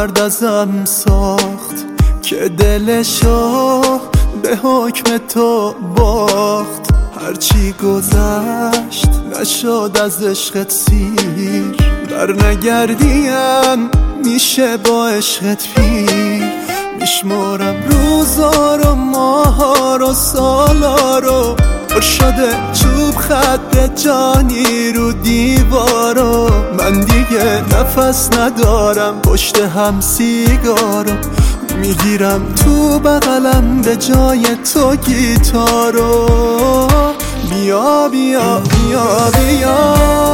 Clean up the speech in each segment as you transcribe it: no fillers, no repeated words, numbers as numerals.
مرد ازم ساخت که دلشو به حکم تو باخت. هرچی گذشت نشد از عشقت سیر، بر نگردیم میشه با عشقت پیر. میشمارم روزا رو ماها رو سالا رو، پر شده چوب خط جانی رو دیوارو. من دیگه نفس ندارم پشت هم سیگارو، میگیرم تو بغلم به جای تو گیتارو. بیا بیا بیا بیا،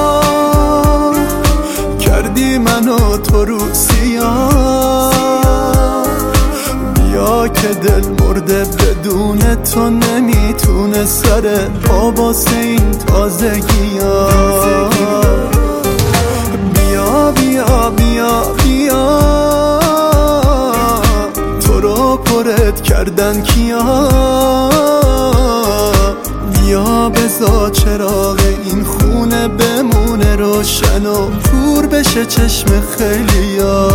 کردی منو تو رو سیاه. بیا که دل مرده بدون تو نمیتونه سر پا واسه این تازگی ها. بیا بیا بیا بیا، تو رو پرت کردن کیا. بیا بذار چراغ این خونه بمونه روشن و کور بشه چشم خیلیا.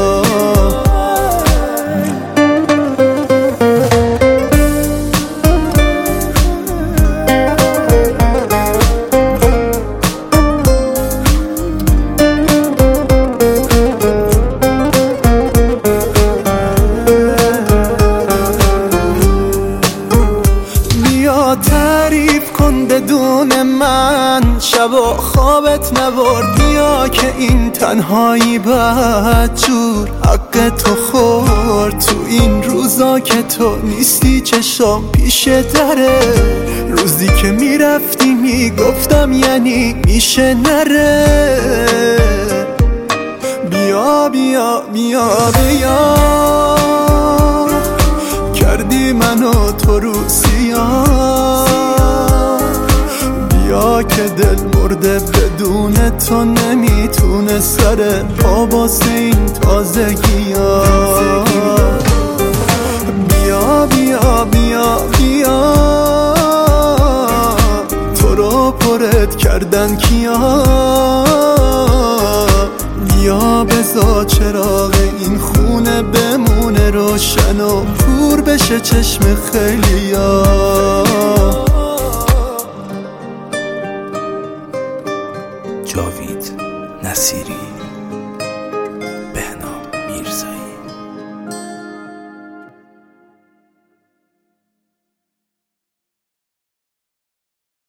تعریف کن بدون من، شبا خوابت نبرد. بیا که این تنهایی بدجور حق تو خورد. تو این روزا که تو نیستی چشام پیش دره، روزی که میرفتی میگفتم یعنی میشه نره. بیا بیا بیا بیا، کردی منو تو رو سیاه. بیا که دل مرده بدون تو نمیتونه سر پا واسه این تازگی ها. بیا بیا بیا بیا، تو رو پرت کردن کیا. بیا بذار چراغ این خونه بمونه روشن و کور بشه چشم خیلیا.